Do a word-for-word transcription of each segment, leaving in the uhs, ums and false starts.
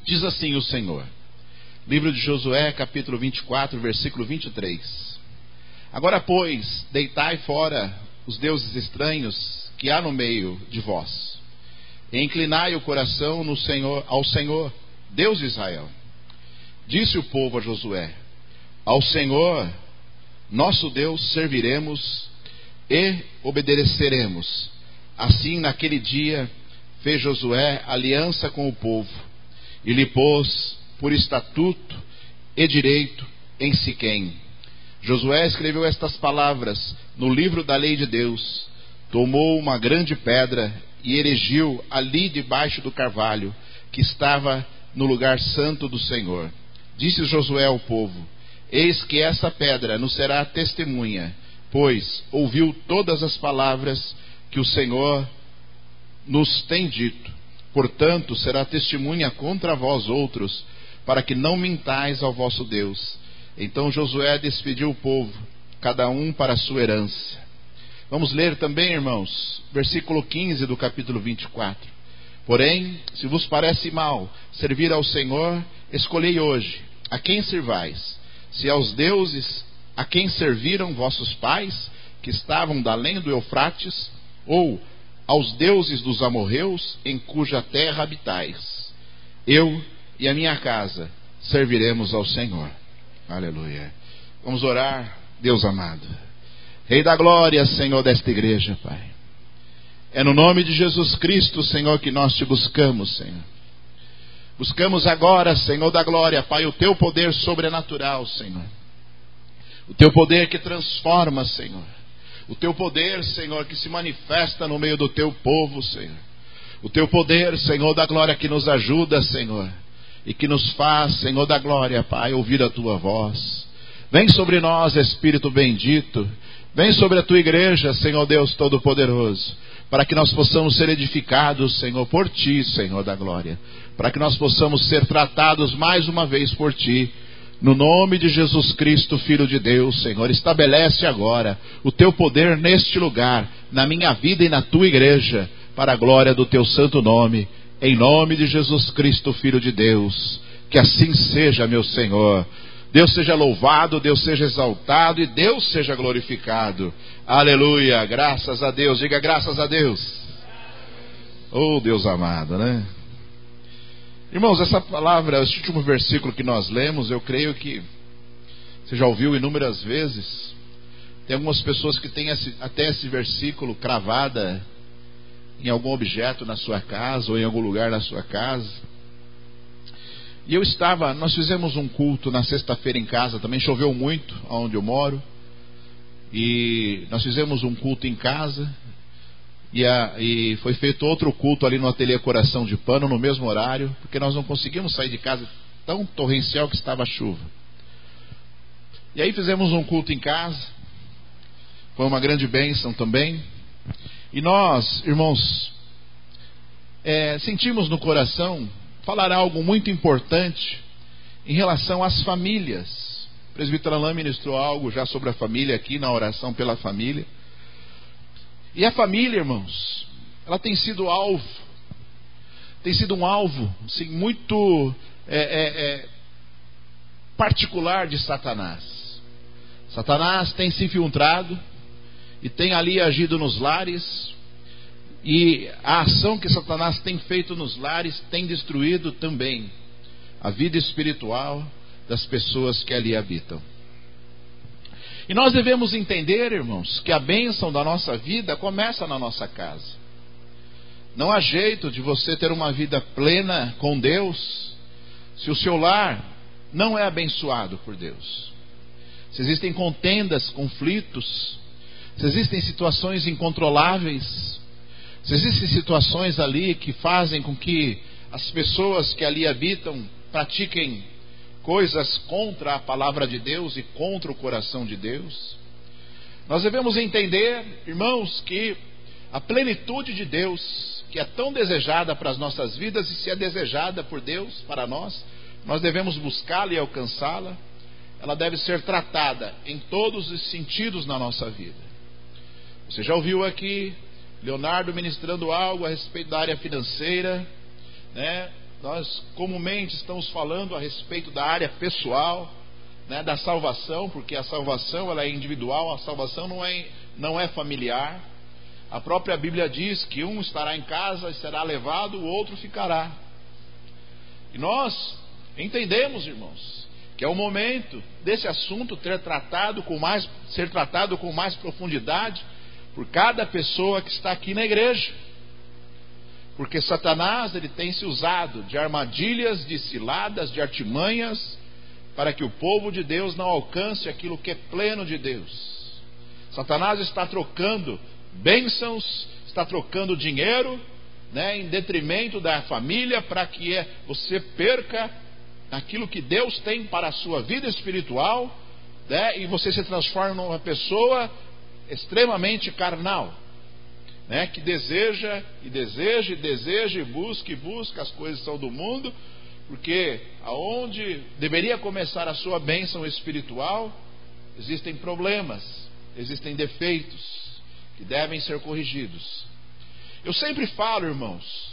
Diz assim o Senhor. Livro de Josué, capítulo vinte e quatro, versículo vinte e três. Agora, pois, deitai fora os deuses estranhos que há no meio de vós, e inclinai o coração no Senhor, ao Senhor, Deus de Israel. Disse o povo a Josué: ao Senhor, nosso Deus, serviremos e obedeceremos. Assim, naquele dia, fez Josué aliança com o povo, e lhe pôs por estatuto e direito em Siquém. Josué escreveu estas palavras no livro da lei de Deus, tomou uma grande pedra e erigiu ali debaixo do carvalho, que estava no lugar santo do Senhor. Disse Josué ao povo: eis que essa pedra nos será testemunha, pois ouviu todas as palavras que o Senhor nos tem dito. Portanto, será testemunha contra vós outros, para que não mintais ao vosso Deus. Então Josué despediu o povo, cada um para a sua herança. Vamos ler também, irmãos, versículo quinze do capítulo vinte e quatro. Porém, se vos parece mal servir ao Senhor, escolhei hoje a quem servais, se aos deuses a quem serviram vossos pais, que estavam da além do Eufrates, ou aos deuses dos amorreus, em cuja terra habitais. Eu e a minha casa serviremos ao Senhor. Aleluia. Vamos orar. Deus amado, Rei da glória, Senhor desta igreja, Pai, é no nome de Jesus Cristo, Senhor, que nós te buscamos, Senhor. Buscamos agora, Senhor da glória, Pai, o teu poder sobrenatural, Senhor. O teu poder que transforma, Senhor. O teu poder, Senhor, que se manifesta no meio do teu povo, Senhor. O teu poder, Senhor da glória, que nos ajuda, Senhor, e que nos faz, Senhor da glória, Pai, ouvir a tua voz. Vem sobre nós, Espírito bendito. Vem sobre a tua igreja, Senhor Deus Todo-Poderoso, para que nós possamos ser edificados, Senhor, por ti, Senhor da glória. Para que nós possamos ser tratados mais uma vez por ti. No nome de Jesus Cristo, Filho de Deus, Senhor, estabelece agora o teu poder neste lugar, na minha vida e na tua igreja, para a glória do teu santo nome. Em nome de Jesus Cristo, Filho de Deus. Que assim seja, meu Senhor. Deus seja louvado, Deus seja exaltado e Deus seja glorificado. Aleluia, graças a Deus. Diga graças a Deus. Oh, Deus amado, né? Irmãos, essa palavra, esse último versículo que nós lemos, eu creio que você já ouviu inúmeras vezes. Tem algumas pessoas que têm esse, até esse versículo cravada em algum objeto na sua casa ou em algum lugar na sua casa. E eu estava, nós fizemos um culto na sexta-feira em casa, também choveu muito onde eu moro, e nós fizemos um culto em casa, e, a, e foi feito outro culto ali no ateliê Coração de Pano, no mesmo horário, porque nós não conseguimos sair de casa, tão torrencial que estava a chuva. E aí fizemos um culto em casa, foi uma grande bênção também, e nós, irmãos, é, sentimos no coração falar algo muito importante em relação às famílias. O presbítero Alain ministrou algo já sobre a família aqui na oração pela família. E a família, irmãos, ela tem sido alvo, tem sido um alvo assim, muito é, é, é, particular de Satanás. Satanás tem se infiltrado e tem ali agido nos lares. E a ação que Satanás tem feito nos lares tem destruído também a vida espiritual das pessoas que ali habitam. E nós devemos entender, irmãos, que a bênção da nossa vida começa na nossa casa. Não há jeito de você ter uma vida plena com Deus se o seu lar não é abençoado por Deus. Se existem contendas, conflitos, se existem situações incontroláveis, se existem situações ali que fazem com que as pessoas que ali habitam pratiquem coisas contra a palavra de Deus e contra o coração de Deus, nós devemos entender, irmãos, que a plenitude de Deus, que é tão desejada para as nossas vidas, e se é desejada por Deus para nós, nós devemos buscá-la e alcançá-la. Ela deve ser tratada em todos os sentidos na nossa vida. Você já ouviu aqui Leonardo ministrando algo a respeito da área financeira, né? nós comumente estamos falando a respeito da área pessoal, né, da salvação, porque a salvação ela é individual, a salvação não é, não é familiar. A própria Bíblia diz que um estará em casa e será levado, o outro ficará. E nós entendemos, irmãos, que é o momento desse assunto ter tratado com mais, ser tratado com mais profundidade por cada pessoa que está aqui na igreja. Porque Satanás ele tem se usado de armadilhas, de ciladas, de artimanhas, para que o povo de Deus não alcance aquilo que é pleno de Deus. Satanás está trocando bênçãos, está trocando dinheiro, né, em detrimento da família, para que você perca aquilo que Deus tem para a sua vida espiritual, né, e você se transforma numa pessoa extremamente carnal, né, que deseja e deseja e deseja e busca e busca as coisas que são do mundo, porque aonde deveria começar a sua bênção espiritual, existem problemas, existem defeitos que devem ser corrigidos. Eu sempre falo, irmãos,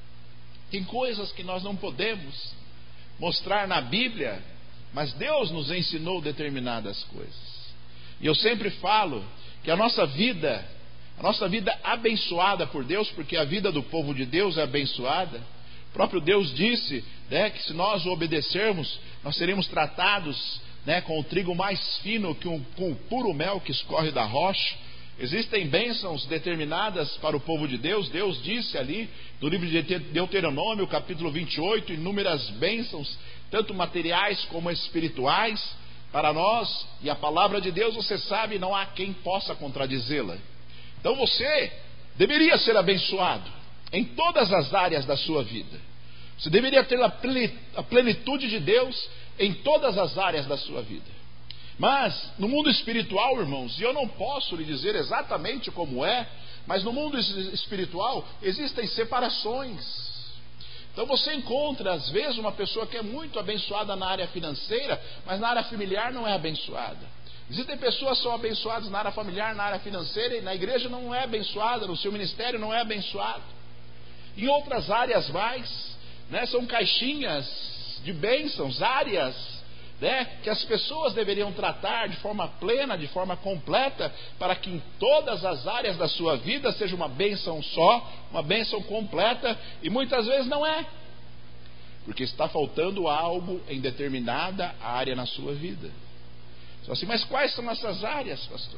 tem coisas que nós não podemos mostrar na Bíblia, mas Deus nos ensinou determinadas coisas. E eu sempre falo que a nossa vida, a nossa vida abençoada por Deus, porque a vida do povo de Deus é abençoada. O próprio Deus disse, né, que se nós o obedecermos, nós seremos tratados, né, com o trigo mais fino que um, com o puro mel que escorre da rocha. Existem bênçãos determinadas para o povo de Deus. Deus disse ali no livro de Deuteronômio, capítulo vinte e oito, inúmeras bênçãos, tanto materiais como espirituais, para nós. E a palavra de Deus, você sabe, não há quem possa contradizê-la. Então você deveria ser abençoado em todas as áreas da sua vida. Você deveria ter a plenitude de Deus em todas as áreas da sua vida. Mas no mundo espiritual, irmãos, e eu não posso lhe dizer exatamente como é, mas no mundo espiritual existem separações. Então você encontra às vezes uma pessoa que é muito abençoada na área financeira, mas na área familiar não é abençoada. Existem pessoas que são abençoadas na área familiar, na área financeira, e na igreja não é abençoada, no seu ministério não é abençoado. Em outras áreas mais, né, são caixinhas de bênçãos, áreas, né, que as pessoas deveriam tratar de forma plena, de forma completa, para que em todas as áreas da sua vida seja uma bênção só, uma bênção completa, e muitas vezes não é, porque está faltando algo em determinada área na sua vida. Só assim, mas quais são essas áreas, pastor?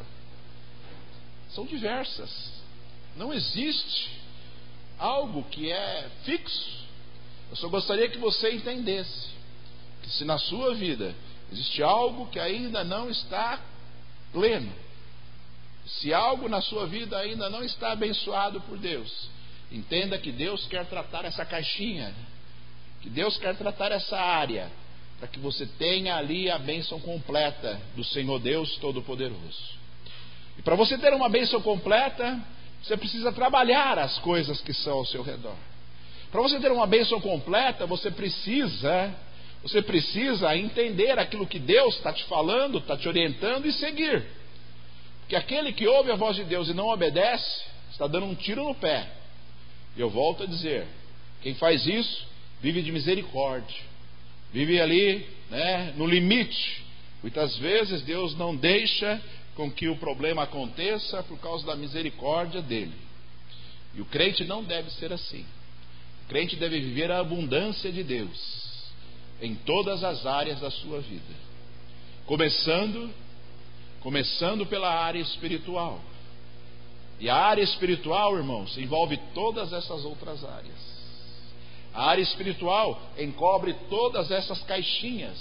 São diversas. Não existe algo que é fixo. Eu só gostaria que você entendesse que se na sua vida existe algo que ainda não está pleno, se algo na sua vida ainda não está abençoado por Deus, entenda que Deus quer tratar essa caixinha, que Deus quer tratar essa área, para que você tenha ali a bênção completa do Senhor Deus Todo-Poderoso. E para você ter uma bênção completa, você precisa trabalhar as coisas que são ao seu redor. Para você ter uma bênção completa, você precisa Você precisa entender aquilo que Deus está te falando, está te orientando, e seguir. Porque aquele que ouve a voz de Deus e não obedece, está dando um tiro no pé. E eu volto a dizer, quem faz isso, vive de misericórdia. Vive ali, né, no limite. Muitas vezes Deus não deixa com que o problema aconteça por causa da misericórdia dele. E o crente não deve ser assim. O crente deve viver a abundância de Deus em todas as áreas da sua vida, começando começando pela área espiritual. E a área espiritual, irmãos, envolve todas essas outras áreas. A área espiritual encobre todas essas caixinhas,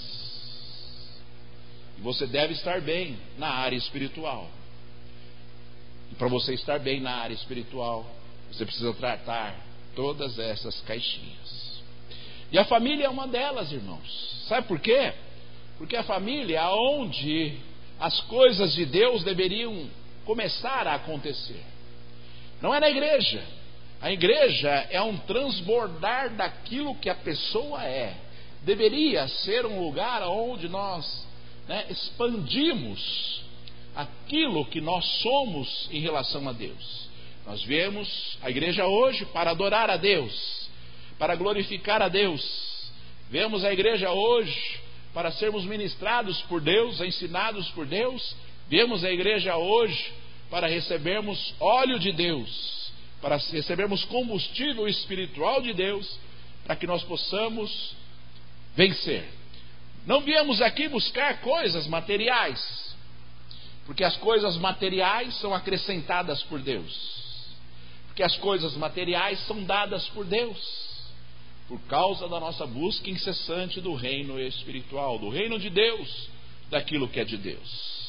e você deve estar bem na área espiritual. E para você estar bem na área espiritual, você precisa tratar todas essas caixinhas. E a família é uma delas, irmãos. Sabe por quê? Porque a família é onde as coisas de Deus deveriam começar a acontecer. Não é na igreja. A igreja é um transbordar daquilo que a pessoa é. Deveria ser um lugar onde nós, né, expandimos aquilo que nós somos em relação a Deus. Nós viemos à igreja hoje para adorar a Deus. para glorificar a Deus. Viemos à igreja hoje para sermos ministrados por Deus, ensinados por Deus. Viemos à igreja hoje para recebermos óleo de Deus, para recebermos combustível espiritual de Deus, para que nós possamos vencer. Não viemos aqui buscar coisas materiais, porque as coisas materiais são acrescentadas por Deus, porque as coisas materiais são dadas por Deus, por causa da nossa busca incessante do reino espiritual, do reino de Deus, daquilo que é de Deus.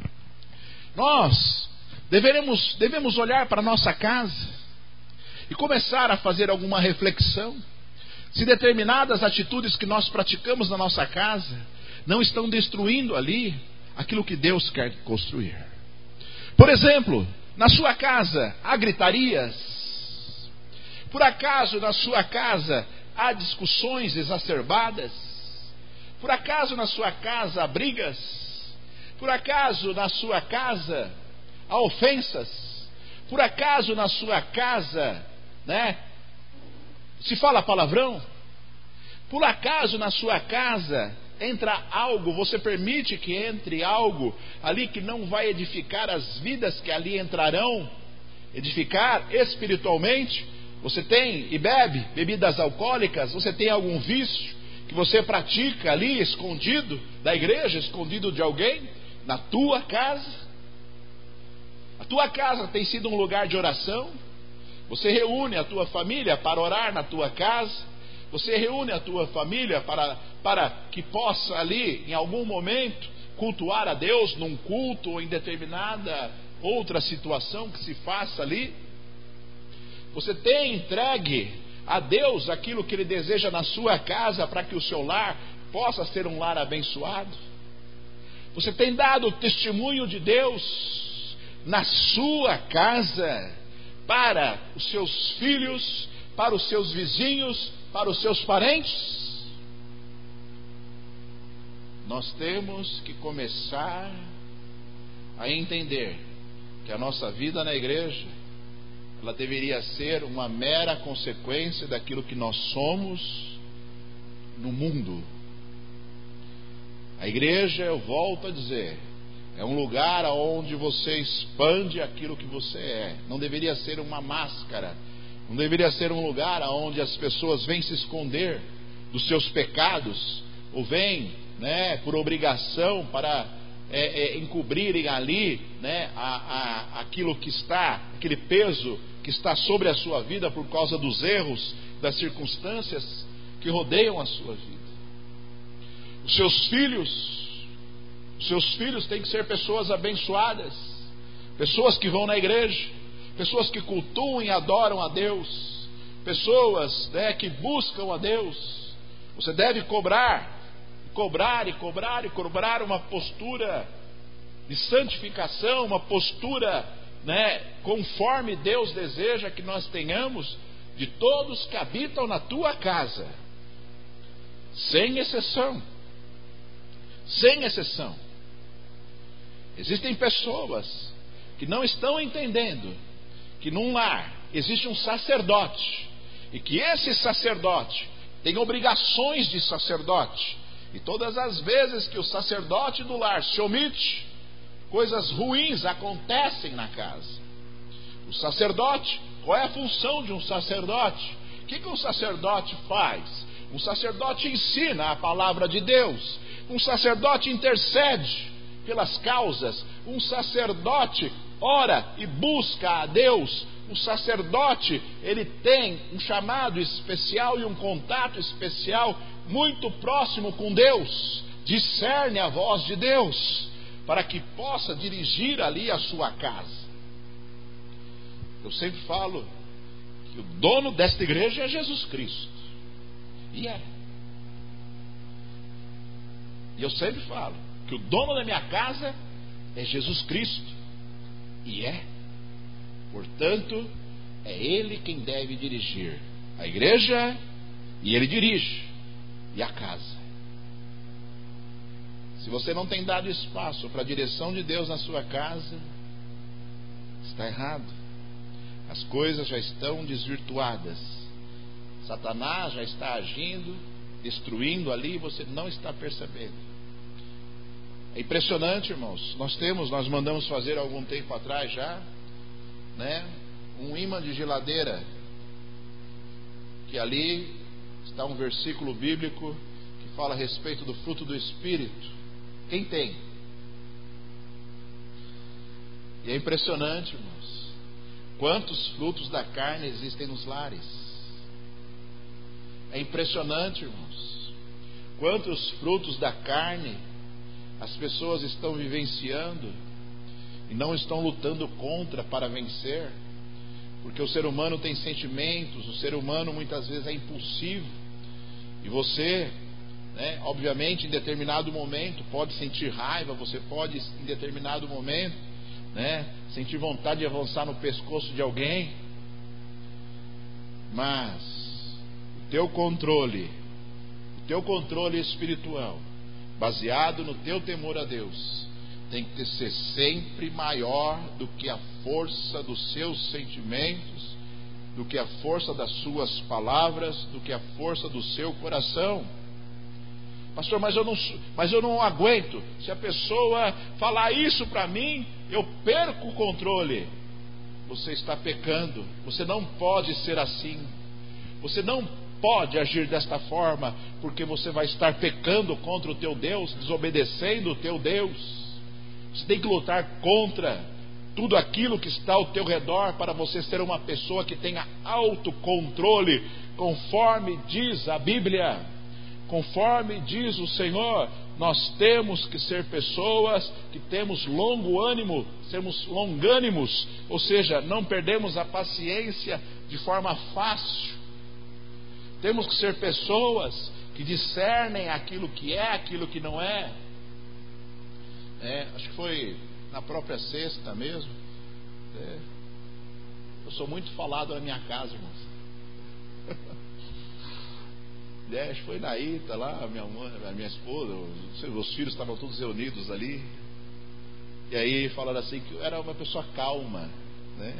Nós deveremos, devemos olhar para a nossa casa e começar a fazer alguma reflexão, se determinadas atitudes que nós praticamos na nossa casa não estão destruindo ali aquilo que Deus quer construir. Por exemplo, na sua casa há gritarias? Por acaso na sua casa há discussões exacerbadas? Por acaso na sua casa há brigas? Por acaso na sua casa há ofensas? Por acaso na sua casa, né, se fala palavrão? Por acaso na sua casa entra algo, você permite que entre algo ali que não vai edificar as vidas que ali entrarão, edificar espiritualmente? Você tem e bebe bebidas alcoólicas? Você tem algum vício que você pratica ali escondido da igreja, escondido de alguém, na tua casa? A tua casa tem sido um lugar de oração? Você reúne a tua família para orar na tua casa? Você reúne a tua família para, para que possa ali, em algum momento, cultuar a Deus num culto ou em determinada outra situação que se faça ali? Você tem entregue a Deus aquilo que Ele deseja na sua casa para que o seu lar possa ser um lar abençoado? Você tem dado testemunho de Deus na sua casa para os seus filhos, para os seus vizinhos, para os seus parentes? Nós temos que começar a entender que a nossa vida na igreja, ela deveria ser uma mera consequência daquilo que nós somos no mundo. A igreja, eu volto a dizer, é um lugar onde você expande aquilo que você é. Não deveria ser uma máscara. Não deveria ser um lugar onde as pessoas vêm se esconder dos seus pecados, ou vêm, né, por obrigação para é, é, encobrirem ali, né, a, a, aquilo que está, aquele peso que está sobre a sua vida por causa dos erros, das circunstâncias que rodeiam a sua vida. Os seus filhos, os seus filhos têm que ser pessoas abençoadas, pessoas que vão na igreja, pessoas que cultuam e adoram a Deus, pessoas, né, que buscam a Deus. Você deve cobrar, cobrar e cobrar e cobrar uma postura de santificação, uma postura, né, conforme Deus deseja que nós tenhamos de todos que habitam na tua casa, sem exceção. Sem exceção. Existem pessoas que não estão entendendo que num lar existe um sacerdote, e que esse sacerdote tem obrigações de sacerdote, e todas as vezes que o sacerdote do lar se omite, coisas ruins acontecem na casa. O sacerdote, qual é a função de um sacerdote? O que, que um sacerdote faz? Um sacerdote ensina a palavra de Deus. Um sacerdote intercede pelas causas. Um sacerdote ora e busca a Deus. Um sacerdote, ele tem um chamado especial e um contato especial muito próximo com Deus. Discerne a voz de Deus para que possa dirigir ali a sua casa. Eu sempre falo que o dono desta igreja é Jesus Cristo. E é. E eu sempre falo que o dono da minha casa é Jesus Cristo. E é. Portanto, é Ele quem deve dirigir a igreja, e Ele dirige, e a casa. Se você não tem dado espaço para a direção de Deus na sua casa, está errado. As coisas já estão desvirtuadas. Satanás já está agindo, destruindo ali, e você não está percebendo. É impressionante, irmãos. Nós temos, nós mandamos fazer algum tempo atrás já, né, um imã de geladeira, que ali está um versículo bíblico que fala a respeito do fruto do Espírito. Quem tem? E é impressionante, irmãos, quantos frutos da carne existem nos lares. É impressionante, irmãos, quantos frutos da carne as pessoas estão vivenciando e não estão lutando contra para vencer, porque o ser humano tem sentimentos, o ser humano muitas vezes é impulsivo, e você, né, obviamente em determinado momento pode sentir raiva, você pode em determinado momento, né, sentir vontade de avançar no pescoço de alguém, mas o teu controle, o teu controle espiritual, baseado no teu temor a Deus, tem que ser sempre maior do que a força dos seus sentimentos, do que a força das suas palavras, do que a força do seu coração. Pastor, mas eu não, mas eu não aguento. Se a pessoa falar isso para mim, eu perco o controle. Você está pecando. Você não pode ser assim. Você não pode agir desta forma, porque você vai estar pecando contra o teu Deus, desobedecendo o teu Deus. Você tem que lutar contra tudo aquilo que está ao teu redor, para você ser uma pessoa que tenha autocontrole, conforme diz a Bíblia. Conforme diz o Senhor, nós temos que ser pessoas que temos longo ânimo, sermos longânimos, ou seja, não perdemos a paciência de forma fácil. Temos que ser pessoas que discernem aquilo que é, aquilo que não é. É, acho que foi na própria sexta mesmo. É, eu sou muito falado na minha casa, irmãos. É, acho que foi na Ita lá, minha mãe, a minha esposa, os, os filhos estavam todos reunidos ali. E aí falaram assim que eu era uma pessoa calma, né?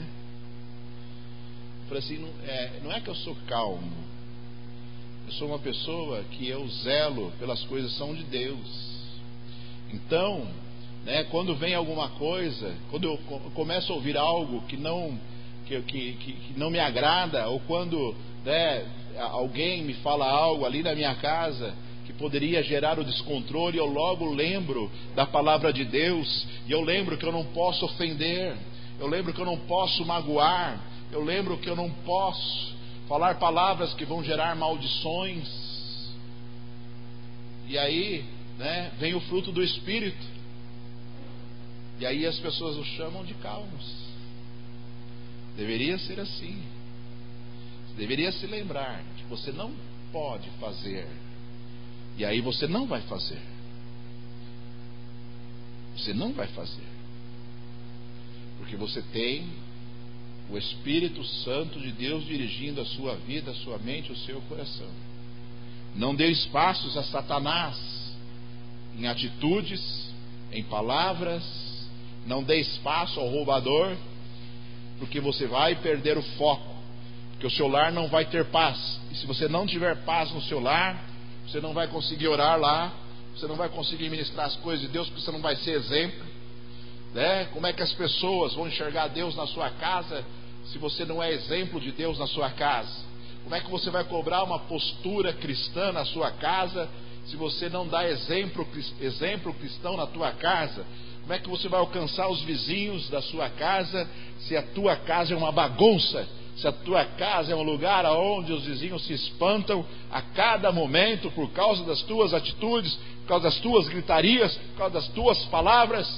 Eu falei assim, não é, não é que eu sou calmo. Eu sou uma pessoa que eu zelo pelas coisas que são de Deus. Então, né, quando vem alguma coisa, quando eu começo a ouvir algo que não, que, que, que, que não me agrada, ou quando, né, alguém me fala algo ali na minha casa que poderia gerar o descontrole, eu logo lembro da palavra de Deus, e eu lembro que eu não posso ofender, eu lembro que eu não posso magoar, eu lembro que eu não posso falar palavras que vão gerar maldições. E aí, né, vem o fruto do Espírito, e aí as pessoas o chamam de calmos. Deveria ser assim. Deveria se lembrar que você não pode fazer, e aí você não vai fazer. Você não vai fazer, porque você tem o Espírito Santo de Deus dirigindo a sua vida, a sua mente, o seu coração. Não dê espaços a Satanás em atitudes, em palavras. Não dê espaço ao roubador, porque você vai perder o foco, porque o seu lar não vai ter paz. E se você não tiver paz no seu lar, você não vai conseguir orar lá, você não vai conseguir ministrar as coisas de Deus, porque você não vai ser exemplo, né? Como é que as pessoas vão enxergar Deus na sua casa se você não é exemplo de Deus na sua casa? Como é que você vai cobrar uma postura cristã na sua casa se você não dá exemplo, exemplo cristão na tua casa? Como é que você vai alcançar os vizinhos da sua casa se a tua casa é uma bagunça? Se a tua casa é um lugar onde os vizinhos se espantam a cada momento por causa das tuas atitudes, por causa das tuas gritarias, por causa das tuas palavras?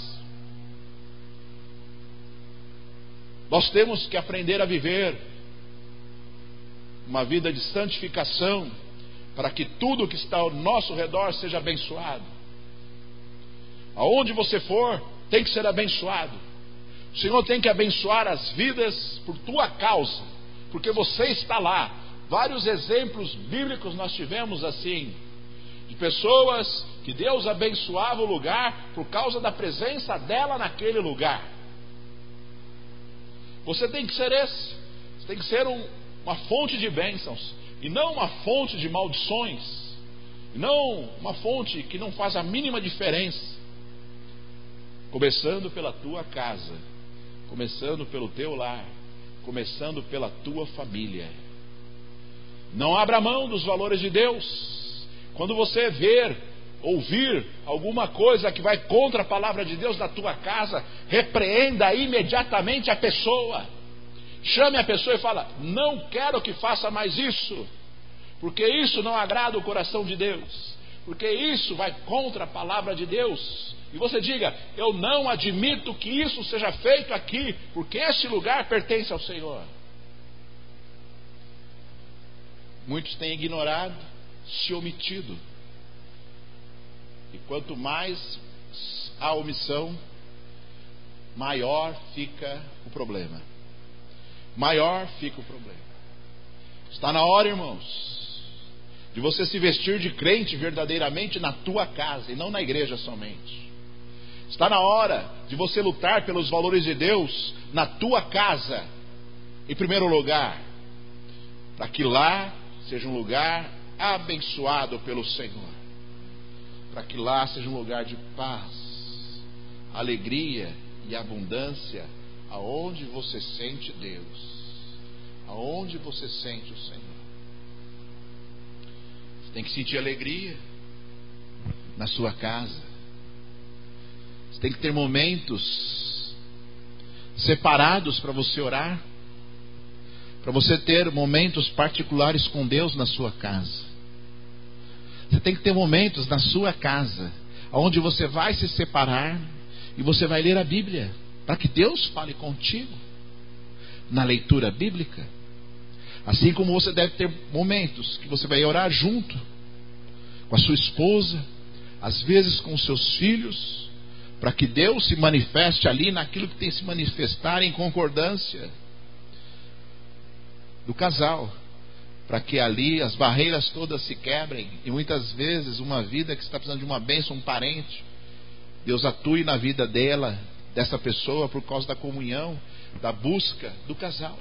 Nós temos que aprender a viver uma vida de santificação, para que tudo que está ao nosso redor seja abençoado. Aonde você for, tem que ser abençoado. O Senhor tem que abençoar as vidas por tua causa, porque você está lá. Vários exemplos bíblicos nós tivemos assim, de pessoas que Deus abençoava o lugar por causa da presença dela naquele lugar. Você tem que ser esse. Você tem que ser um, uma fonte de bênçãos. e não uma fonte de maldições, e não uma fonte que não faz a mínima diferença. Começando pela tua casa, começando pelo teu lar, começando pela tua família. Não abra mão dos valores de Deus. Quando você ver, ouvir alguma coisa que vai contra a palavra de Deus na tua casa, repreenda imediatamente a pessoa. Chame a pessoa e fala: não quero que faça mais isso, porque isso não agrada o coração de Deus, porque isso vai contra a palavra de Deus. E você diga: eu não admito que isso seja feito aqui, porque esse lugar pertence ao Senhor. Muitos têm ignorado, se omitido. E quanto mais a omissão, maior fica o problema. Maior fica o problema. Está na hora, irmãos, de você se vestir de crente verdadeiramente na tua casa e não na igreja somente. Está na hora de você lutar pelos valores de Deus na tua casa, em primeiro lugar, para que lá seja um lugar abençoado pelo Senhor, para que lá seja um lugar de paz, alegria e abundância, aonde você sente Deus, aonde você sente o Senhor. Você tem que sentir alegria na sua casa. Você tem que ter momentos separados para você orar, para você ter momentos particulares com Deus na sua casa. Você tem que ter momentos na sua casa onde você vai se separar e você vai ler a Bíblia, para que Deus fale contigo na leitura bíblica. Assim como você deve ter momentos que você vai orar junto com a sua esposa, às vezes com os seus filhos, para que Deus se manifeste ali naquilo que tem que se manifestar em concordância do casal, para que ali as barreiras todas se quebrem. E muitas vezes uma vida que está precisando de uma bênção, um parente, Deus atue na vida dela, dessa pessoa, por causa da comunhão, da busca do casal.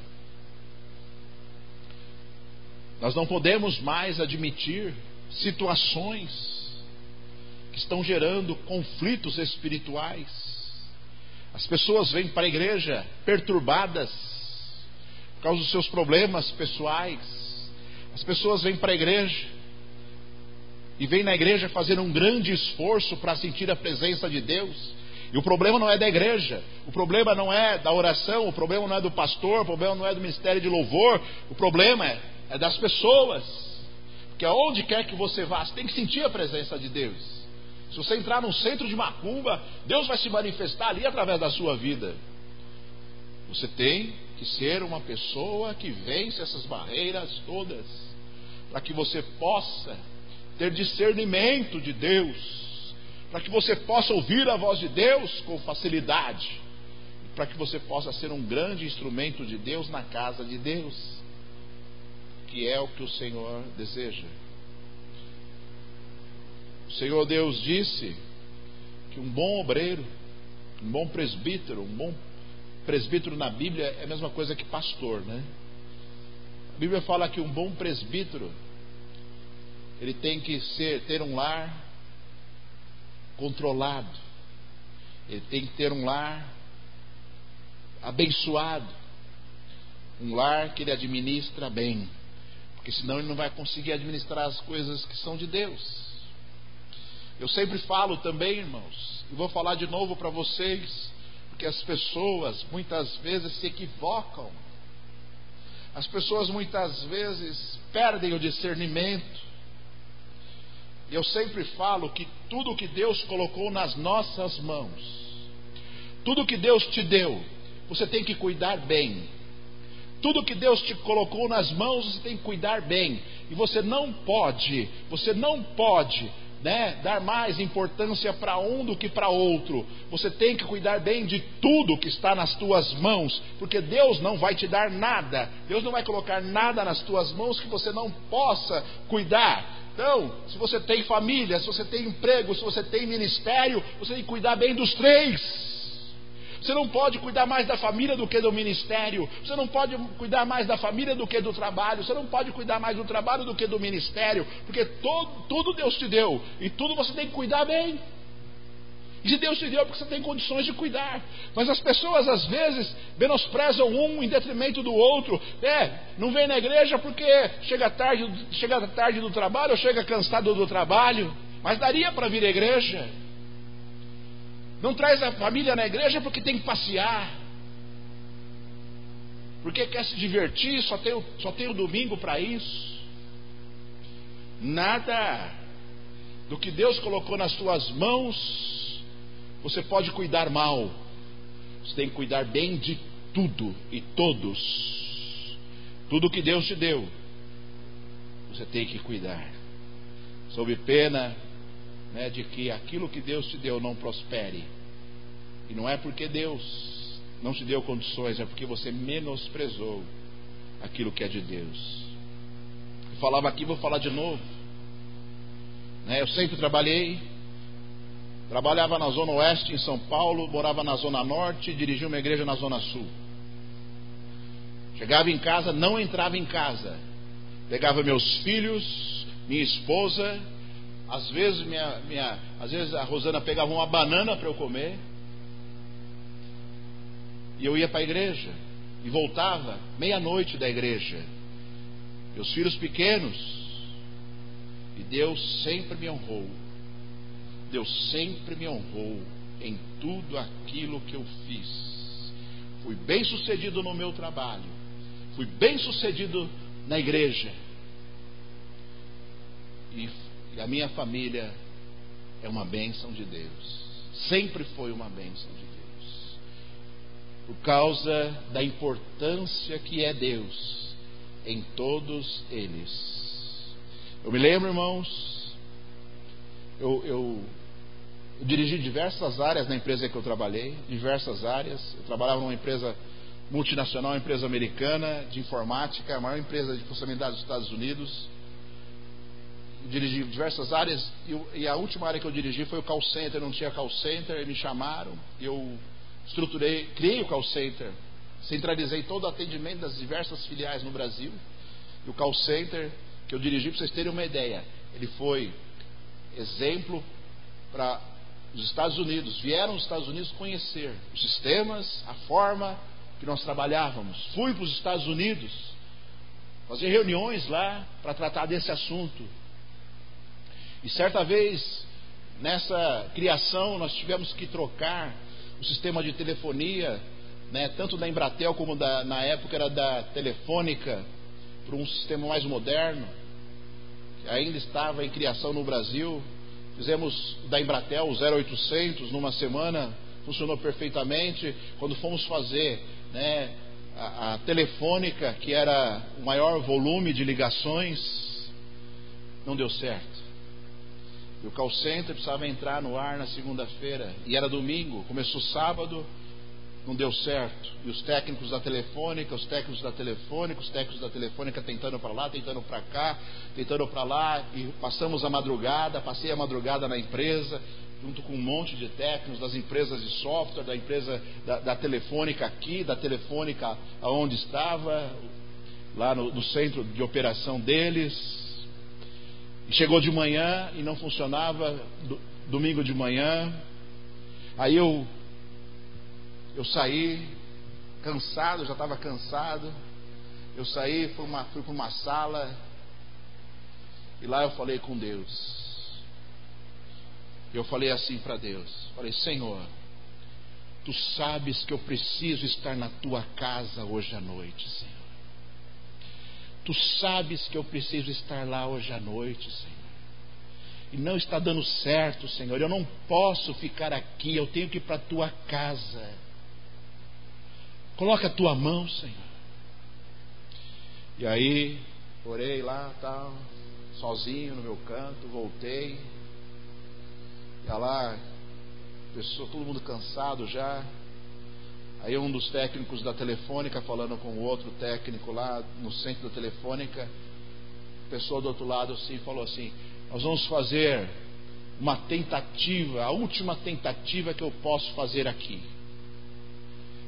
Nós não podemos mais admitir situações que estão gerando conflitos espirituais. As pessoas vêm para a igreja perturbadas por causa dos seus problemas pessoais. As pessoas vêm para a igreja e vêm na igreja fazer um grande esforço para sentir a presença de Deus. E o problema não é da igreja, o problema não é da oração, o problema não é do pastor, o problema não é do ministério de louvor, o problema é, é das pessoas. Porque aonde quer que você vá, você tem que sentir a presença de Deus. Se você entrar num centro de macumba, Deus vai se manifestar ali através da sua vida. Você tem que ser uma pessoa que vence essas barreiras todas, para que você possa ter discernimento de Deus, para que você possa ouvir a voz de Deus com facilidade, para que você possa ser um grande instrumento de Deus na casa de Deus, que é o que o Senhor deseja. O Senhor Deus disse que um bom obreiro, um bom presbítero, um bom presbítero na Bíblia é a mesma coisa que pastor, né? A Bíblia fala que um bom presbítero, ele tem que ser, ter um lar controlado, ele tem que ter um lar abençoado, um lar que ele administra bem, porque senão ele não vai conseguir administrar as coisas que são de Deus. Eu sempre falo também, irmãos, e vou falar de novo para vocês, porque as pessoas muitas vezes se equivocam, as pessoas muitas vezes perdem o discernimento. Eu sempre falo que tudo que Deus colocou nas nossas mãos, tudo que Deus te deu, você tem que cuidar bem. Tudo que Deus te colocou nas mãos, você tem que cuidar bem. E você não pode, você não pode, né, dar mais importância para um do que para outro. Você tem que cuidar bem de tudo que está nas tuas mãos, porque Deus não vai te dar nada. Deus não vai colocar nada nas tuas mãos que você não possa cuidar. Então, se você tem família, se você tem emprego, se você tem ministério, você tem que cuidar bem dos três. Você não pode cuidar mais da família do que do ministério. Você não pode cuidar mais da família do que do trabalho. Você não pode cuidar mais do trabalho do que do ministério. Porque todo, tudo Deus te deu. E tudo você tem que cuidar bem. E se Deus te deu, é porque você tem condições de cuidar. Mas as pessoas às vezes menosprezam um em detrimento do outro. É, não vem na igreja porque chega tarde, chega tarde do trabalho ou chega cansado do trabalho. Mas daria para vir à igreja. Não traz a família na igreja porque tem que passear. Porque quer se divertir, só tem o, só tem o domingo para isso. Nada do que Deus colocou nas tuas mãos você pode cuidar mal. Você tem que cuidar bem de tudo e todos. Tudo que Deus te deu, você tem que cuidar. Sob pena, né, de que aquilo que Deus te deu não prospere. E não é porque Deus não te deu condições, é porque você menosprezou aquilo que é de Deus. Eu falava aqui, vou falar de novo. Né, eu sempre trabalhei. Trabalhava na Zona Oeste em São Paulo, morava na Zona Norte e dirigia uma igreja na Zona Sul. Chegava em casa, não entrava em casa. Pegava meus filhos, minha esposa, às vezes, minha, minha, às vezes a Rosana pegava uma banana para eu comer. E eu ia para a igreja. E voltava meia-noite da igreja. Meus filhos pequenos. E Deus sempre me honrou. Deus sempre me honrou em tudo aquilo que eu fiz. Fui bem sucedido no meu trabalho. Fui bem sucedido na igreja. E, e a minha família é uma bênção de Deus. Sempre foi uma bênção de Deus. Por causa da importância que é Deus em todos eles. Eu me lembro, irmãos, eu... eu Eu dirigi diversas áreas na empresa que eu trabalhei, diversas áreas. Eu trabalhava numa empresa multinacional, uma empresa americana de informática, a maior empresa de funcionalidade dos Estados Unidos. Eu dirigi diversas áreas e a última área que eu dirigi foi o call center. Não tinha call center, me chamaram, eu estruturei, criei o call center, centralizei todo o atendimento das diversas filiais no Brasil. E o call center que eu dirigi, para vocês terem uma ideia, ele foi exemplo para os Estados Unidos. Vieram os Estados Unidos conhecer os sistemas, a forma que nós trabalhávamos. Fui para os Estados Unidos fazer reuniões lá para tratar desse assunto. E certa vez, nessa criação, nós tivemos que trocar o sistema de telefonia, né, tanto da Embratel como da, na época era da Telefônica, para um sistema mais moderno, que ainda estava em criação no Brasil. Fizemos da Embratel o zero oitocentos numa semana, funcionou perfeitamente. Quando fomos fazer, né, a, a Telefônica, que era o maior volume de ligações, não deu certo. E o call center precisava entrar no ar na segunda-feira, e era domingo, começou sábado, não deu certo. E os técnicos da Telefônica, os técnicos da Telefônica, os técnicos da Telefônica tentando para lá, tentando para cá, tentando para lá, e passamos a madrugada, passei a madrugada na empresa, junto com um monte de técnicos das empresas de software, da empresa da, da Telefônica aqui, da Telefônica aonde estava, lá no, no centro de operação deles. E chegou de manhã e não funcionava, do, domingo de manhã. Aí eu Eu saí cansado, já estava cansado. Eu saí, fui, uma, fui para uma sala e lá eu falei com Deus. Eu falei assim para Deus, falei: Senhor, Tu sabes que eu preciso estar na Tua casa hoje à noite, Senhor. Tu sabes que eu preciso estar lá hoje à noite, Senhor. E não está dando certo, Senhor. Eu não posso ficar aqui, eu tenho que ir para a Tua casa. Coloca a Tua mão, Senhor. E aí, orei lá, tal, sozinho no meu canto, voltei. E lá, pessoa, todo mundo cansado já. Aí um dos técnicos da Telefônica falando com o outro técnico lá no centro da Telefônica. A pessoa do outro lado assim, falou assim: nós vamos fazer uma tentativa, a última tentativa que eu posso fazer aqui.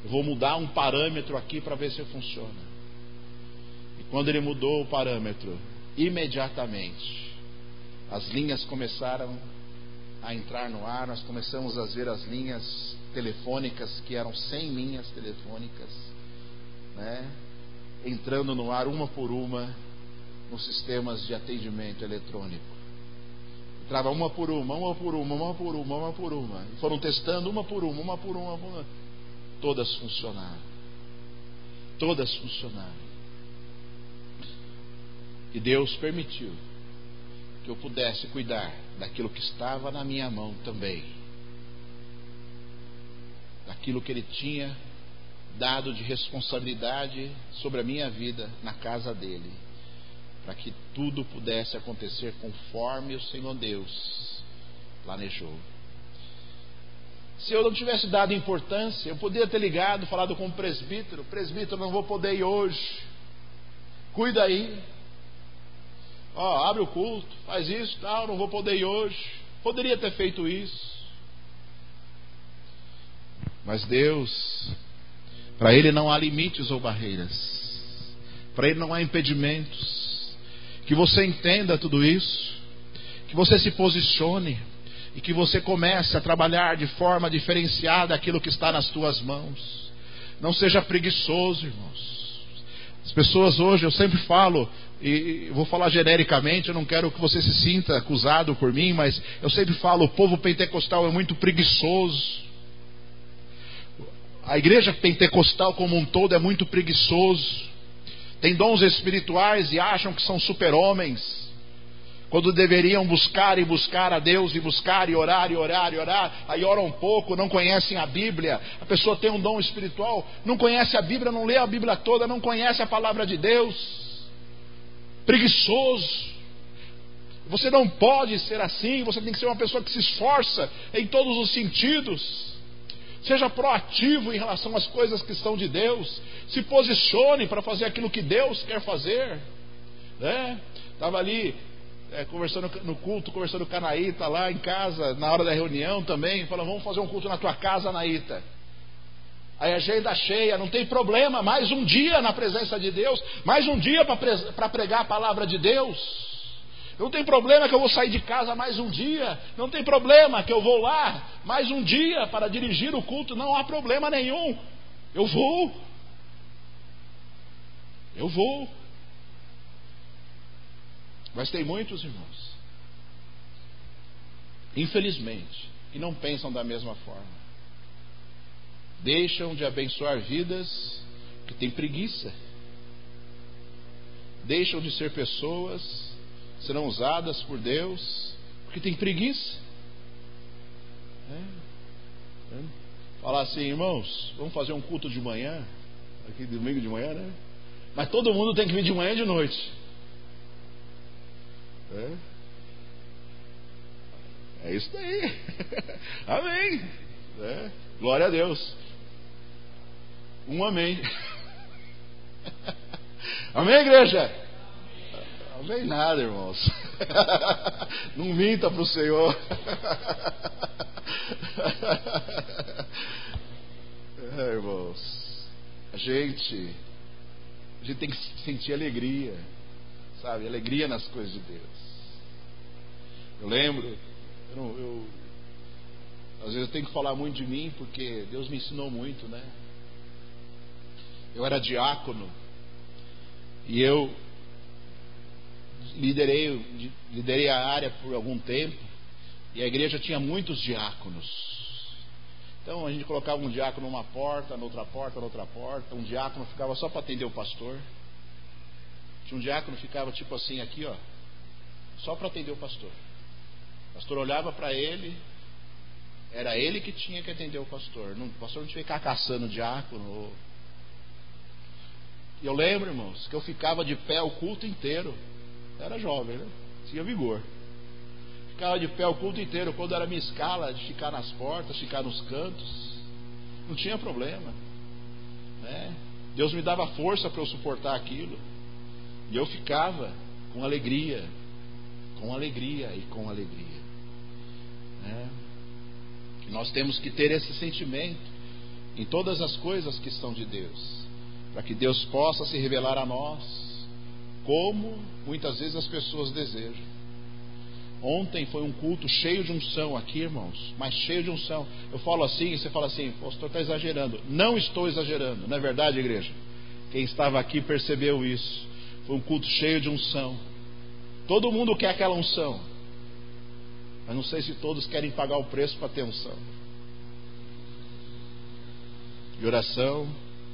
Eu vou mudar um parâmetro aqui para ver se funciona. E quando ele mudou o parâmetro, imediatamente as linhas começaram a entrar no ar. Nós começamos a ver as linhas telefônicas, que eram cem linhas telefônicas, né, entrando no ar uma por uma nos sistemas de atendimento eletrônico. Entrava uma por uma, uma por uma, uma por uma, uma por uma. E foram testando uma por uma, uma por uma, uma por uma. Todas funcionaram. Todas funcionaram. E Deus permitiu que eu pudesse cuidar daquilo que estava na minha mão também. Daquilo que Ele tinha dado de responsabilidade sobre a minha vida na casa dele, para que tudo pudesse acontecer conforme o Senhor Deus planejou. Se eu não tivesse dado importância, eu poderia ter ligado, falado com o presbítero: presbítero, não vou poder ir hoje, cuida aí, ó, abre o culto, faz isso, tal, não vou poder ir hoje. Poderia ter feito isso. Mas Deus, para Ele não há limites ou barreiras, para Ele não há impedimentos. Que você entenda tudo isso, que você se posicione e que você comece a trabalhar de forma diferenciada aquilo que está nas tuas mãos. Não seja preguiçoso, irmãos. As pessoas hoje, eu sempre falo, e vou falar genericamente, eu não quero que você se sinta acusado por mim, mas eu sempre falo: o povo pentecostal é muito preguiçoso. A igreja pentecostal como um todo é muito preguiçoso. Tem dons espirituais e acham que são super-homens, quando deveriam buscar e buscar a Deus, e buscar e orar e orar e orar. Aí oram um pouco, não conhecem a Bíblia. A pessoa tem um dom espiritual, não conhece a Bíblia, não lê a Bíblia toda, não conhece a palavra de Deus. Preguiçoso. Você não pode ser assim. Você tem que ser uma pessoa que se esforça em todos os sentidos. Seja proativo em relação às coisas que são de Deus. Se posicione para fazer aquilo que Deus quer fazer, né? Estava ali é, conversando no culto, conversando com a Anaíta lá em casa, na hora da reunião também. Falando: vamos fazer um culto na tua casa, Anaíta. Aí a agenda cheia, não tem problema. Mais um dia na presença de Deus, mais um dia para pregar a palavra de Deus. Não tem problema que eu vou sair de casa mais um dia. Não tem problema que eu vou lá mais um dia para dirigir o culto. Não há problema nenhum. Eu vou. Eu vou. Mas tem muitos irmãos, infelizmente, que não pensam da mesma forma. Deixam de abençoar vidas que têm preguiça. Deixam de ser pessoas serão usadas por Deus porque tem preguiça. É. É. Falar assim: irmãos, vamos fazer um culto de manhã, aqui domingo de manhã, né? Mas todo mundo tem que vir de manhã e de noite. É, é isso daí. Amém. É. Glória a Deus. Um amém. Amém, igreja? Amém nada, irmãos. Não minta para o Senhor. É, irmãos, a gente a gente tem que sentir alegria, sabe? Alegria nas coisas de Deus. Eu lembro, eu, não, eu às vezes eu tenho que falar muito de mim, porque Deus me ensinou muito, né? Eu era diácono e eu liderei, liderei a área por algum tempo, e a igreja tinha muitos diáconos. Então a gente colocava um diácono numa porta, noutra porta, noutra porta. Um diácono ficava só para atender o pastor. Tinha um diácono que ficava tipo assim aqui, ó, só para atender o pastor. O pastor olhava para ele, era ele que tinha que atender o pastor. Não, o pastor não tinha que ficar caçando o diácono. Ou... Eu lembro, irmãos, que eu ficava de pé o culto inteiro. Eu era jovem, né? Tinha vigor. Ficava de pé o culto inteiro. Quando era minha escala de ficar nas portas, ficar nos cantos, não tinha problema, né? Deus me dava força para eu suportar aquilo, e eu ficava com alegria, com alegria e com alegria, né? Nós temos que ter esse sentimento em todas as coisas que são de Deus, para que Deus possa se revelar a nós, como muitas vezes as pessoas desejam. Ontem foi um culto cheio de unção aqui, irmãos, mas cheio de unção. Eu falo assim e você fala assim: o pastor está exagerando. Não estou exagerando, não é verdade, igreja? Quem estava aqui percebeu isso. Foi um culto cheio de unção. Todo mundo quer aquela unção, mas não sei se todos querem pagar o preço para ter unção. De oração,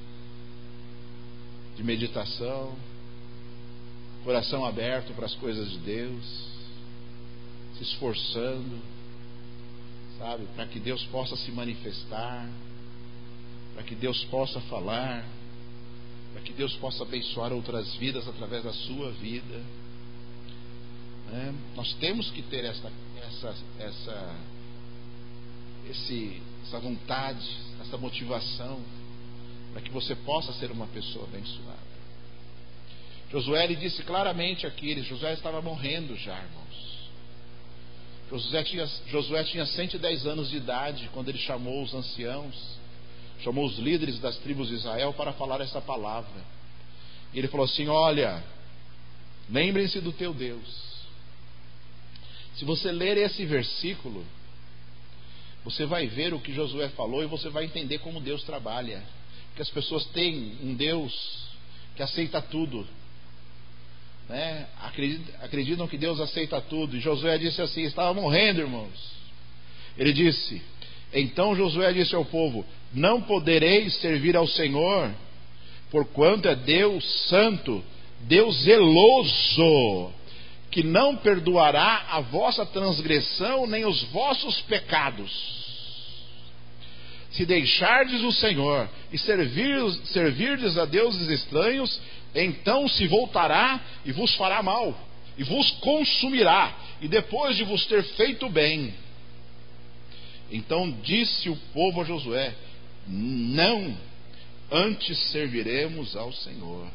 de meditação, coração aberto para as coisas de Deus, se esforçando, sabe, para que Deus possa se manifestar, para que Deus possa falar, para que Deus possa abençoar outras vidas através da sua vida. É, nós temos que ter essa, essa, essa, esse, essa vontade, essa motivação, para que você possa ser uma pessoa abençoada. Josué, ele disse claramente aqui, Josué estava morrendo já, irmãos. Josué tinha, Josué tinha cento e dez anos de idade quando ele chamou os anciãos, chamou os líderes das tribos de Israel para falar essa palavra. E ele falou assim: olha, lembrem-se do teu Deus. Se você ler esse versículo, você vai ver o que Josué falou e você vai entender como Deus trabalha. Porque as pessoas têm um Deus que aceita tudo, né? Acreditam, acreditam que Deus aceita tudo. E Josué disse assim, estava morrendo, irmãos. Ele disse: então Josué disse ao povo: não podereis servir ao Senhor, porquanto é Deus santo, Deus zeloso, que não perdoará a vossa transgressão nem os vossos pecados. Se deixardes o Senhor e servir, servirdes a deuses estranhos, então se voltará e vos fará mal, e vos consumirá, e depois de vos ter feito bem. Então disse o povo a Josué: não, antes serviremos ao Senhor.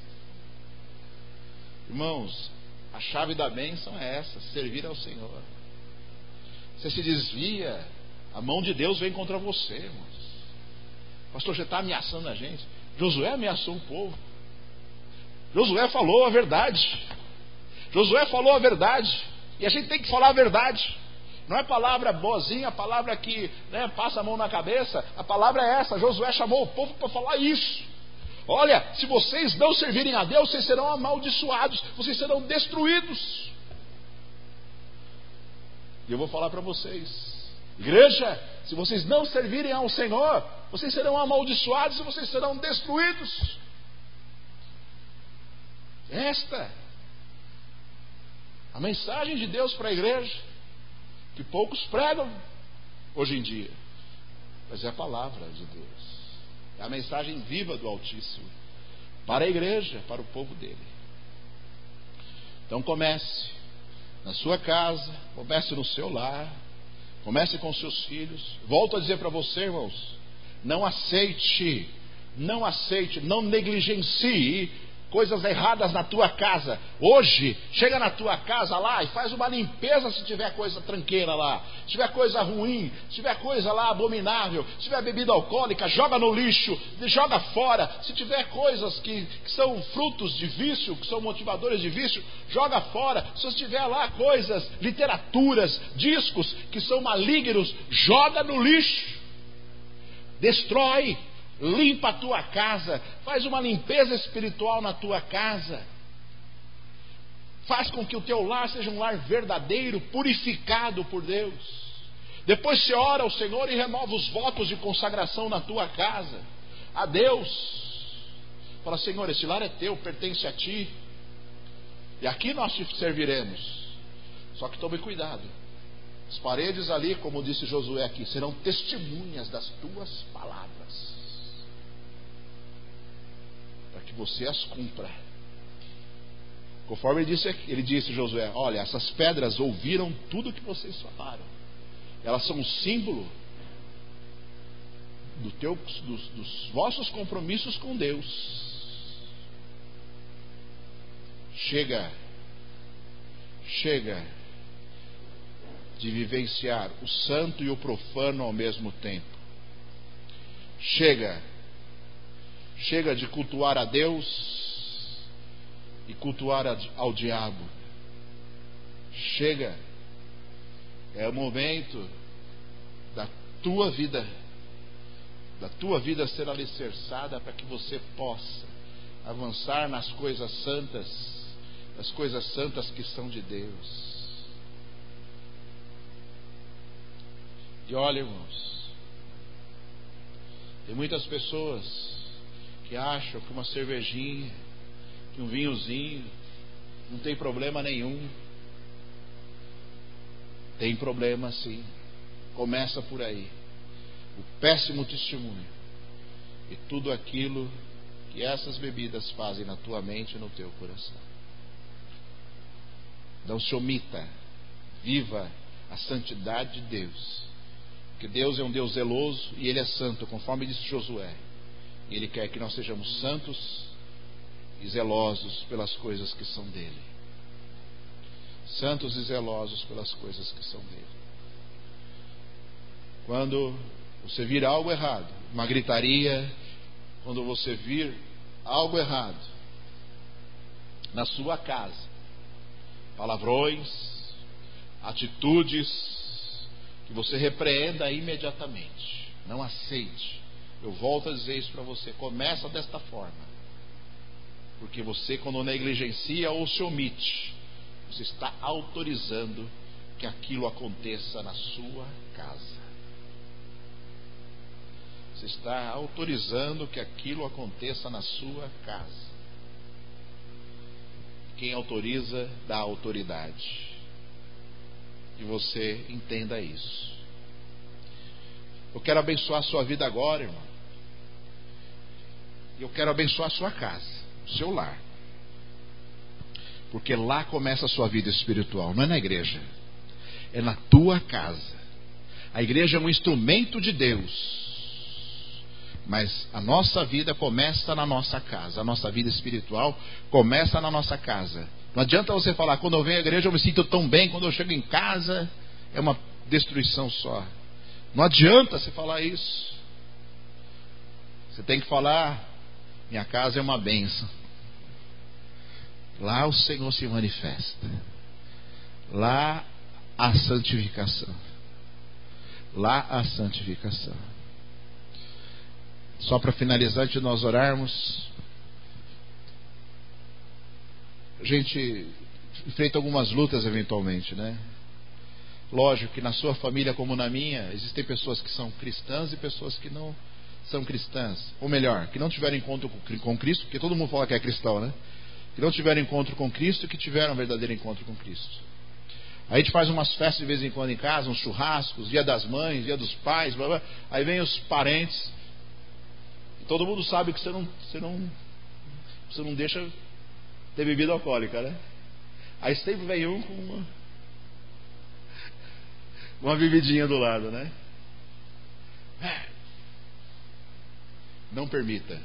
Irmãos, a chave da bênção é essa: servir ao Senhor. Você se desvia, a mão de Deus vem contra você, irmãos. Pastor, você está ameaçando a gente. Josué ameaçou o povo. Josué falou a verdade. Josué falou a verdade. E a gente tem que falar a verdade. Não é palavra boazinha, a palavra que, né, passa a mão na cabeça. A palavra é essa. Josué chamou o povo para falar isso. Olha, se vocês não servirem a Deus, vocês serão amaldiçoados, vocês serão destruídos. E eu vou falar para vocês, igreja, se vocês não servirem ao Senhor, vocês serão amaldiçoados e vocês serão destruídos. Esta a mensagem de Deus para a igreja, que poucos pregam hoje em dia, mas é a palavra de Deus. É a mensagem viva do Altíssimo para a igreja, para o povo dele. Então comece na sua casa, comece no seu lar, comece com seus filhos. Volto a dizer para você, irmãos, não aceite, não aceite, não negligencie coisas erradas na tua casa. Hoje, chega na tua casa lá e faz uma limpeza se tiver coisa tranqueira lá, se tiver coisa ruim, se tiver coisa lá abominável, se tiver bebida alcoólica, joga no lixo, joga fora. Se tiver coisas que, que são frutos de vício, que são motivadores de vício, joga fora. Se tiver lá coisas, literaturas, discos que são malignos, joga no lixo. Destrói. Limpa a tua casa, faz uma limpeza espiritual na tua casa, faz com que o teu lar seja um lar verdadeiro, purificado por Deus. Depois você ora ao Senhor e renova os votos de consagração na tua casa a Deus. Fala: Senhor, esse lar é teu, pertence a ti, e aqui nós te serviremos. Só que tome cuidado, as paredes ali, como disse Josué aqui, serão testemunhas das tuas palavras, para que você as cumpra. Conforme ele disse, ele disse Josué: olha, essas pedras ouviram tudo que vocês falaram. Elas são um símbolo do teu, dos, dos vossos compromissos com Deus. Chega, chega de vivenciar o santo e o profano ao mesmo tempo. Chega. Chega de cultuar a Deus e cultuar ao diabo. Chega. É o momento da tua vida, da tua vida ser alicerçada para que você possa avançar nas coisas santas, as coisas santas que são de Deus. E olha, irmãos, tem muitas pessoas que acham que uma cervejinha, que um vinhozinho não tem problema nenhum. Tem problema sim. Começa por aí. O péssimo testemunho e tudo aquilo que essas bebidas fazem na tua mente e no teu coração. Não se omita. Viva a santidade de Deus. Porque Deus é um Deus zeloso e Ele é santo, conforme disse Josué. E Ele quer que nós sejamos santos e zelosos pelas coisas que são dele. Santos e zelosos pelas coisas que são dele. Quando você vir algo errado, uma gritaria, quando você vir algo errado na sua casa, palavrões, atitudes, que você repreenda imediatamente. Não aceite. Eu volto a dizer isso para você. Começa desta forma. Porque você, quando negligencia ou se omite, você está autorizando que aquilo aconteça na sua casa. Você está autorizando que aquilo aconteça na sua casa. Quem autoriza, dá autoridade. E você entenda isso. Eu quero abençoar a sua vida agora, irmão. Eu quero abençoar a sua casa, o seu lar. Porque lá começa a sua vida espiritual. Não é na igreja. É na tua casa. A igreja é um instrumento de Deus. Mas a nossa vida começa na nossa casa. A nossa vida espiritual começa na nossa casa. Não adianta você falar, quando eu venho à igreja eu me sinto tão bem, quando eu chego em casa é uma destruição só. Não adianta você falar isso. Você tem que falar, minha casa é uma bênção. Lá o Senhor se manifesta. Lá a santificação. Lá a santificação. Só para finalizar, antes de nós orarmos, a gente enfrenta algumas lutas eventualmente, né? Lógico que na sua família como na minha, existem pessoas que são cristãs e pessoas que não são cristãs. Ou melhor, que não tiveram encontro com Cristo, porque todo mundo fala que é cristão, né? Que não tiveram encontro com Cristo e que tiveram um verdadeiro encontro com Cristo. Aí a gente faz umas festas de vez em quando em casa, uns churrascos, dia das mães, dia dos pais, blá, blá. Aí vem os parentes. E todo mundo sabe que você não, você não, você não deixa ter bebida alcoólica, né? Aí sempre vem um com uma, uma bebidinha do lado, né? Não permita.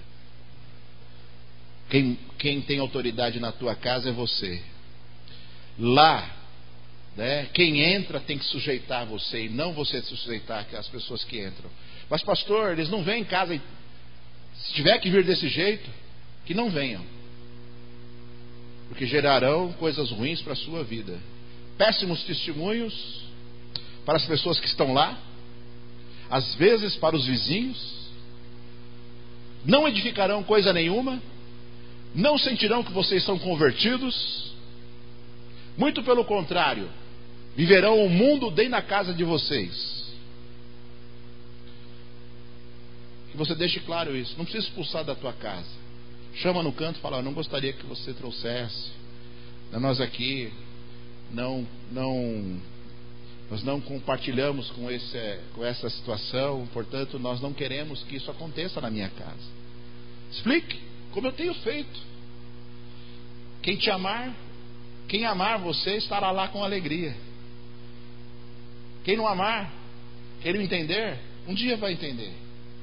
Quem, quem tem autoridade na tua casa é você. Lá, né, quem entra tem que sujeitar você e não você se sujeitar às pessoas que entram. Mas pastor, eles não vêm em casa e, se tiver que vir desse jeito, que não venham, porque gerarão coisas ruins para a sua vida. Péssimos testemunhos para as pessoas que estão lá, às vezes para os vizinhos. Não edificarão coisa nenhuma. Não sentirão que vocês são convertidos. Muito pelo contrário, viverão o mundo dentro da casa de vocês. Que você deixe claro isso. Não precisa expulsar da tua casa. Chama no canto e fala, eu não gostaria que você trouxesse. Nós aqui não, não, nós não compartilhamos com, esse, com essa situação. Portanto, nós não queremos que isso aconteça na minha casa. Explique. Como eu tenho feito. Quem te amar, quem amar você estará lá com alegria. Quem não amar, quem não entender, um dia vai entender.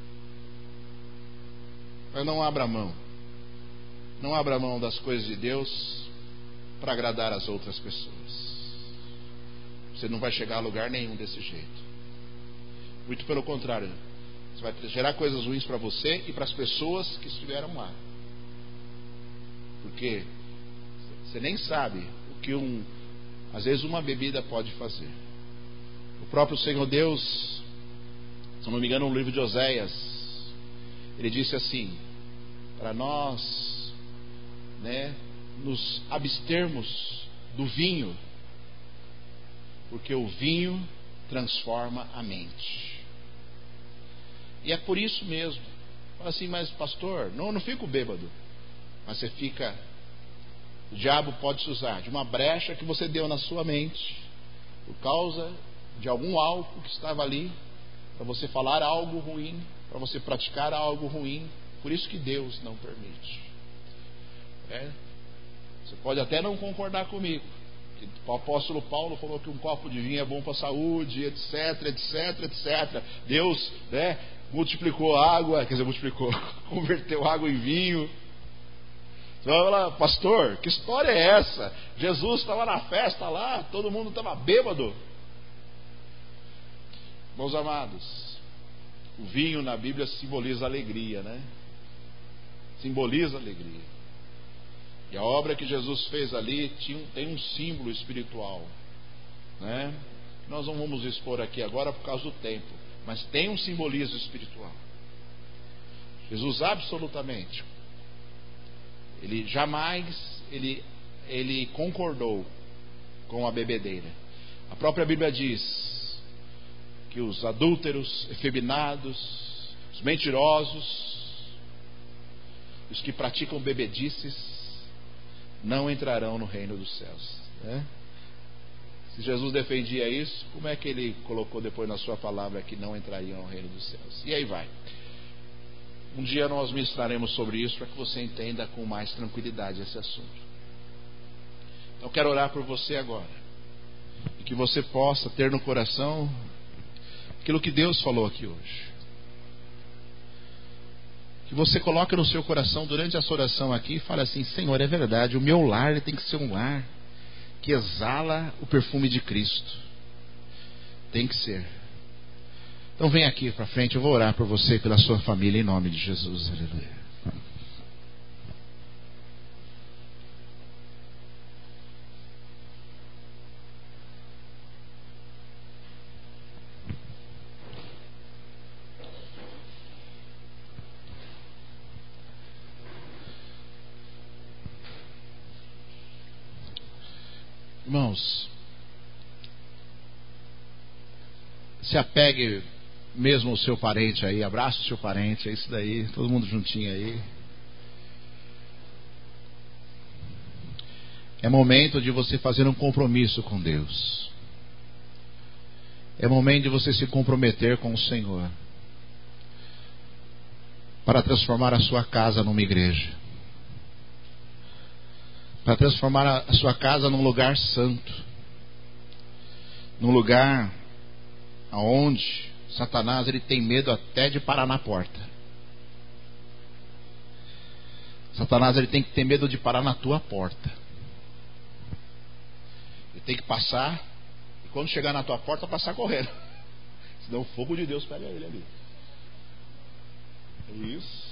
Mas não abra mão. Não abra mão das coisas de Deus para agradar as outras pessoas. Você não vai chegar a lugar nenhum desse jeito. Muito pelo contrário. Você vai gerar coisas ruins para você e para as pessoas que estiveram lá. Porque você nem sabe o que um, às vezes uma bebida pode fazer. O próprio Senhor Deus, se não me engano, no livro de Oséias, ele disse assim: para nós, né, nos abstermos do vinho, porque o vinho transforma a mente. E é por isso mesmo. Fala assim, mas pastor, não, eu não fico bêbado. Mas você fica, o diabo pode se usar de uma brecha que você deu na sua mente, por causa de algum álcool que estava ali, para você falar algo ruim, para você praticar algo ruim. Por isso que Deus não permite. É? Você pode até não concordar comigo. O apóstolo Paulo falou que um copo de vinho é bom para a saúde, etc, etc, etcétera. Deus, né, multiplicou água, quer dizer, multiplicou, converteu água em vinho. Você vai falar, pastor, que história é essa? Jesus estava na festa lá, todo mundo estava bêbado. Meus amados, o vinho na Bíblia simboliza alegria, né? Simboliza alegria. E a obra que Jesus fez ali tinha, tem um símbolo espiritual, né? Nós não vamos expor aqui agora por causa do tempo, mas tem um simbolismo espiritual. Jesus absolutamente, ele jamais ele, ele concordou com a bebedeira. A própria Bíblia diz que os adúlteros, efeminados, os mentirosos, os que praticam bebedices não entrarão no reino dos céus, né? Se Jesus defendia isso, como é que ele colocou depois na sua palavra que não entrariam no reino dos céus? E aí vai. Um dia nós ministraremos sobre isso para que você entenda com mais tranquilidade esse assunto. Então quero orar por você agora, e que você possa ter no coração aquilo que Deus falou aqui hoje. Que você coloque no seu coração durante essa oração aqui e fale assim: Senhor, é verdade, o meu lar ele tem que ser um lar que exala o perfume de Cristo. Tem que ser. Então vem aqui para frente, eu vou orar por você e pela sua família em nome de Jesus. Aleluia. Irmãos, se apegue mesmo o seu parente aí, abraça o seu parente, é isso daí, todo mundo juntinho aí. É momento de você fazer um compromisso com Deus. É momento de você se comprometer com o Senhor para transformar a sua casa numa igreja, para transformar a sua casa num lugar santo, num lugar aonde Satanás ele tem medo até de parar na porta. Satanás ele tem que ter medo de parar na tua porta. Ele tem que passar, e quando chegar na tua porta, passar correndo. Senão o fogo de Deus pega ele ali. É isso.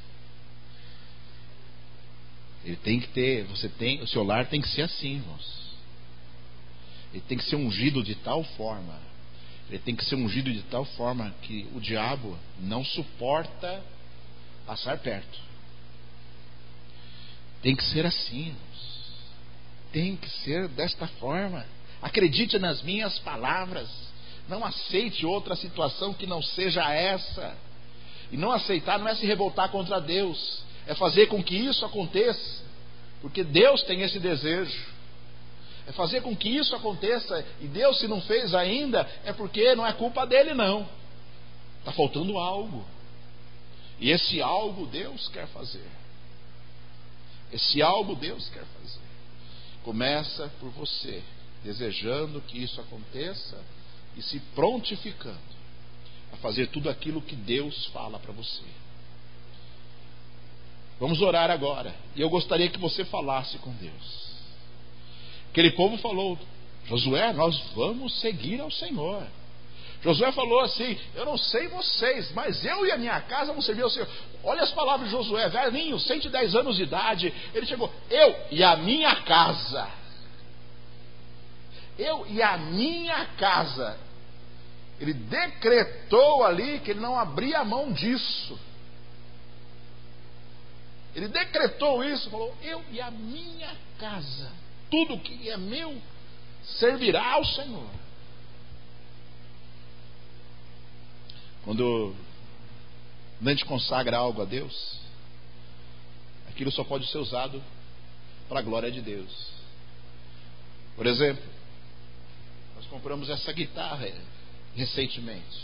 Ele tem que ter, você tem, o seu lar tem que ser assim, irmãos. Ele tem que ser ungido de tal forma, ele tem que ser ungido de tal forma que o diabo não suporta passar perto. Tem que ser assim, irmãos. Tem que ser desta forma. Acredite nas minhas palavras. Não aceite outra situação que não seja essa. E não aceitar não é se revoltar contra Deus, é fazer com que isso aconteça, porque Deus tem esse desejo. É fazer com que isso aconteça. E Deus, se não fez ainda, é porque não é culpa dele, não. Está faltando algo. E esse algo Deus quer fazer. Esse algo Deus quer fazer. Começa por você, desejando que isso aconteça e se prontificando a fazer tudo aquilo que Deus fala para você. Vamos orar agora. E eu gostaria que você falasse com Deus. Aquele povo falou: Josué, nós vamos seguir ao Senhor, Josué falou assim: eu não sei vocês, mas eu e a minha casa vamos servir ao Senhor. Olha as palavras de Josué, velhinho, cento e dez anos de idade. Ele chegou: eu e a minha casa. Eu e a minha casa. Ele decretou ali que ele não abria mão disso. Ele decretou isso, falou: eu e a minha casa, tudo que é meu servirá ao Senhor. Quando a gente consagra algo a Deus, aquilo só pode ser usado para a glória de Deus. Por exemplo, nós compramos essa guitarra recentemente.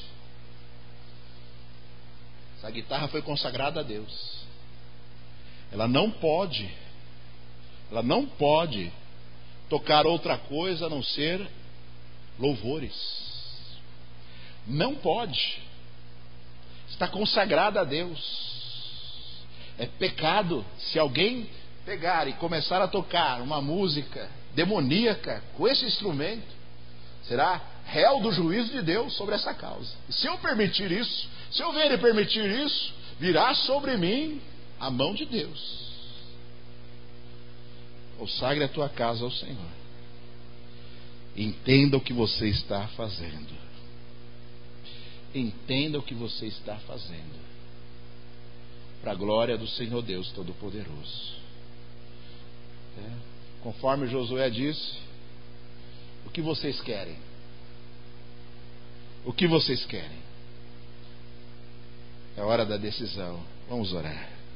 Essa guitarra foi consagrada a Deus. Ela não pode, ela não pode tocar outra coisa a não ser louvores. Não pode. Está consagrada a Deus. É pecado se alguém pegar e começar a tocar uma música demoníaca com esse instrumento. Será réu do juízo de Deus sobre essa causa. E se eu permitir isso, se eu ver ele permitir isso, virá sobre mim a mão de Deus. Consagre a tua casa ao Senhor. Entenda o que você está fazendo. Entenda o que você está fazendo, para a glória do Senhor Deus Todo-Poderoso. É. Conforme Josué disse: o que vocês querem? O que vocês querem? É hora da decisão. Vamos orar.